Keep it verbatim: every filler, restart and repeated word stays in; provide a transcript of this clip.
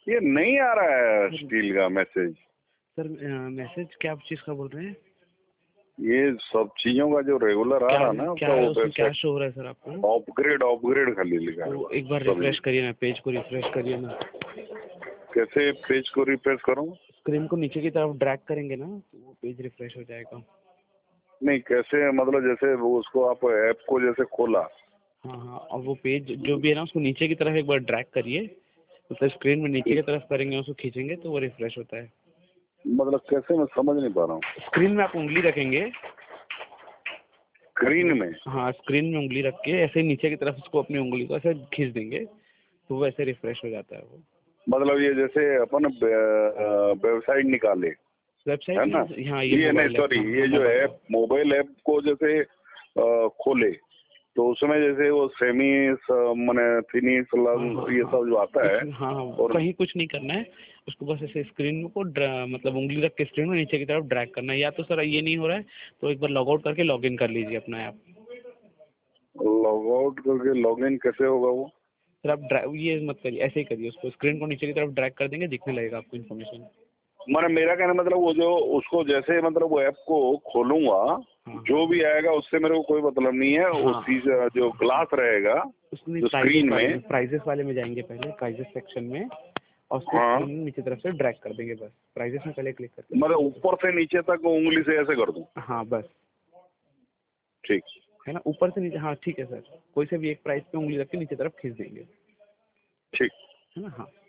ये नहीं आ रहा है स्टील का मैसेज। सर मैसेज क्या चीज़ का बोल रहे हैं? ये सब चीजों का जो रेगुलर आ रहा है ना, क्या है उसमें, क्या शो हो रहा है सर आपको? अपग्रेड अपग्रेड खाली लिखा है। तो एक बार रिफ्रेश करिए ना, पेज को रिफ्रेश करिए ना। कैसे पेज को रिफ्रेश करूं? स्क्रीन को नीचे की तरफ ड्रैग करेंगे ना तो वो पेज रिफ्रेश हो जाएगा। नहीं कैसे, मतलब जैसे वो उसको आप ऐप को जैसे खोला। हाँ हाँ, और वो पेज जो भी है ना उसको नीचे की तरफ एक बार ड्रैग करिए, तो स्क्रीन में नीचे की तरफ करेंगे, उसको खींचेंगे तो वो रिफ्रेश होता है। मतलब कैसे, मैं समझ नहीं पा रहा हूँ। स्क्रीन में आप उंगली रखेंगे। स्क्रीन में? हाँ, स्क्रीन में उंगली रख के ऐसे नीचे की तरफ उसको अपनी उंगली को ऐसे खींच देंगे तो वो ऐसे रिफ्रेश हो जाता है वो। मतलब ये जैसे अपन वेबसाइट निकाले वेबसाइट है ना, में, हाँ ये, ये नहीं सॉरी, ये जो ऐप मोबाइल ऐप को जैसे आ, खोले तो उसमें जैसे वो सेमी मैंने फिनिश ये सब जो आता है। हाँ हाँ, और कहीं कुछ नहीं करना है उसको, बस ऐसे स्क्रीन को मतलब उंगली रख के स्क्रीन में नीचे की तरफ ड्रैग करना है। या तो सर ये नहीं हो रहा है तो एक बार लॉग आउट करके लॉग इन कर लीजिए अपना ऐप। लॉग आउट करके लॉग इन कैसे होगा वो? सर आप ड्रैग ये मत करिए, ऐसे ही करिए, उसको स्क्रीन को नीचे की तरफ ड्रैग कर देंगे, दिखने लगेगा आपको इन्फॉर्मेशन। मैंने मेरा कहना मतलब वो जो उसको जैसे मतलब वो ऐप को खोलूंगा, हाँ, जो भी आएगा उससे मेरे को कोई मतलब नहीं है। हाँ, उसी जो ग्लास रहेगा जो स्क्रीन में, प्राइजेस वाले में जाएंगे पहले, प्राइजेस सेक्शन में, और उसको हाँ स्क्रीन में नीचे तरफ से ड्रैग कर देंगे बस। प्राइजेस में पहले क्लिक करके, मतलब ऊपर से नीचे तक उंगली से ऐसे कर दूं? हाँ बस, ठीक है ना, ऊपर से नीचे, हाँ ठीक है सर, कोई से भी एक प्राइस पे उंगली रख के नीचे तरफ खींच देंगे, ठीक। है ना। हाँ।